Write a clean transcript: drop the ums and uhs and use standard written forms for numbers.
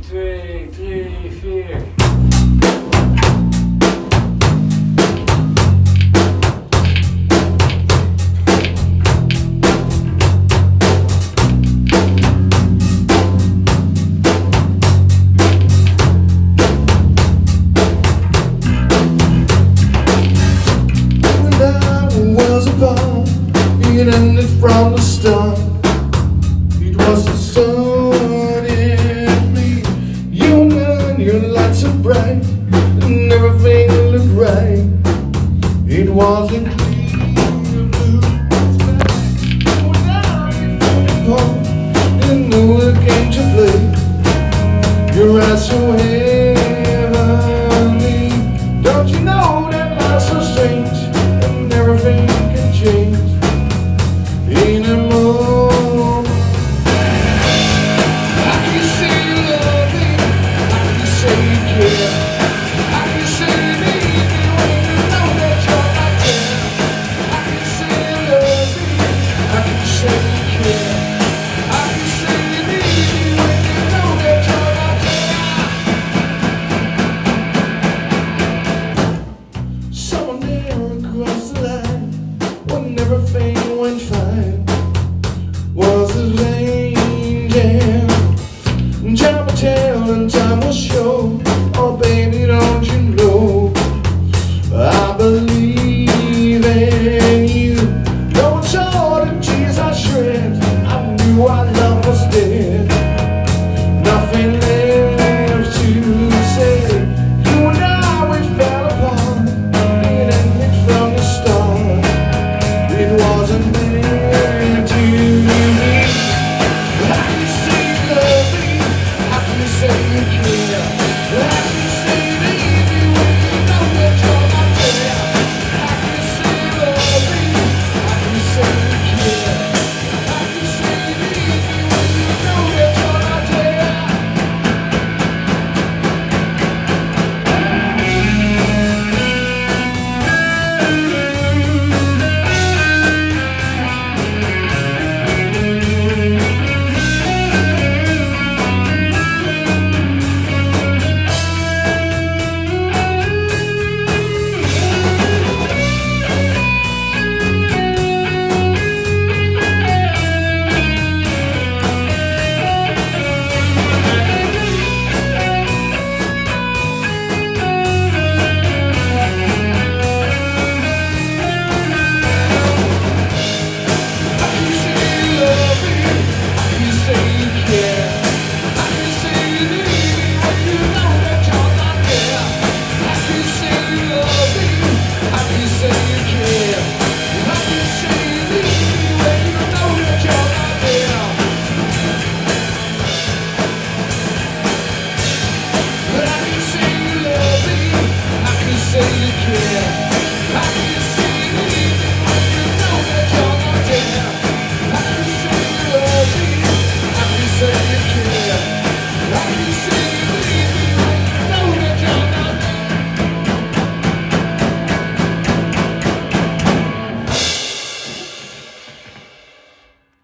2, 3, 4. It ended from the start. It was the sun in me. You and your lights so bright, and everything looked right. It wasn't clear blue sky. When I came home, and knew it came to play. Your eyes so heavenly. Don't you know that life's so strange, and everything can change in a moment? I can say you love me, I can say you care, I can say you need me when you know that you're not there. I can say you love me, I can say you care, I can say you need me when you know that you're not there. Someone there across the line, when everything went fine, was his angel. Time will tell and time will show. Oh baby, don't you know I believe in you. Though it's hard and tears I shred, I knew I loved